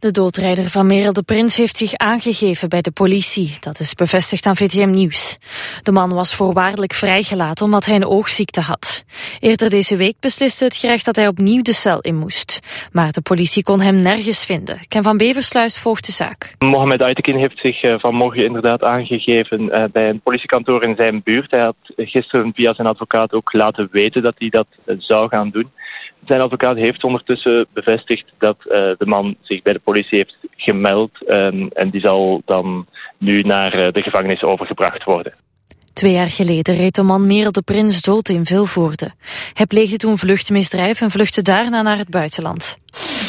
De doodrijder van Merel de Prins heeft zich aangegeven bij de politie. Dat is bevestigd aan VTM Nieuws. De man was voorwaardelijk vrijgelaten omdat hij een oogziekte had. Eerder deze week besliste het gerecht dat hij opnieuw de cel in moest. Maar de politie kon hem nergens vinden. Ken van Beversluis volgt de zaak. Mohamed Aytekin heeft zich vanmorgen inderdaad aangegeven bij een politiekantoor in zijn buurt. Hij had gisteren via zijn advocaat ook laten weten dat hij dat zou gaan doen. Zijn advocaat heeft ondertussen bevestigd dat de man zich bij de politie heeft gemeld en die zal dan nu naar de gevangenis overgebracht worden. 2 jaar geleden reed de man Merel de Prins dood in Vilvoorde. Hij pleegde toen vluchtmisdrijf en vluchtte daarna naar het buitenland.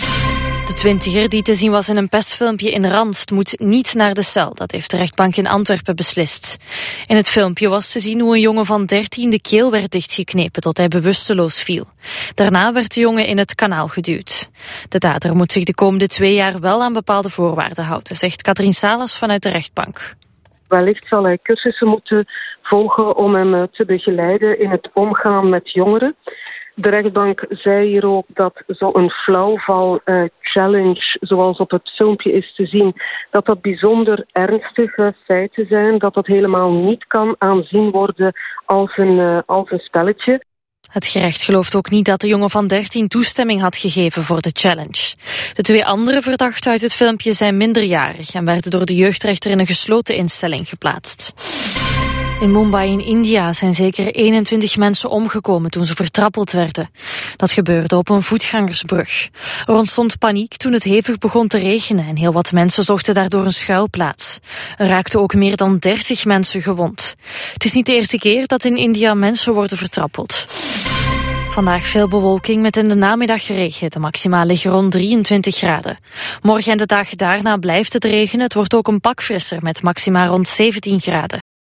De 20er die te zien was in een pestfilmpje in Randst moet niet naar de cel. Dat heeft de rechtbank in Antwerpen beslist. In het filmpje was te zien hoe een jongen van 13 de keel werd dichtgeknepen tot hij bewusteloos viel. Daarna werd de jongen in het kanaal geduwd. De dader moet zich de komende 2 jaar wel aan bepaalde voorwaarden houden, zegt Katrien Salas vanuit de rechtbank. Wellicht zal hij cursussen moeten volgen om hem te begeleiden in het omgaan met jongeren. De rechtbank zei hier ook dat zo'n flauwval-challenge, zoals op het filmpje is te zien, dat bijzonder ernstige feiten zijn, dat helemaal niet kan aanzien worden als een spelletje. Het gerecht gelooft ook niet dat de jongen van 13 toestemming had gegeven voor de challenge. De 2 andere verdachten uit het filmpje zijn minderjarig en werden door de jeugdrechter in een gesloten instelling geplaatst. In Mumbai in India zijn zeker 21 mensen omgekomen toen ze vertrappeld werden. Dat gebeurde op een voetgangersbrug. Er ontstond paniek toen het hevig begon te regenen en heel wat mensen zochten daardoor een schuilplaats. Er raakten ook meer dan 30 mensen gewond. Het is niet de eerste keer dat in India mensen worden vertrappeld. Vandaag veel bewolking met in de namiddag regen. De maxima liggen rond 23 graden. Morgen en de dagen daarna blijft het regenen. Het wordt ook een pak frisser met maxima rond 17 graden.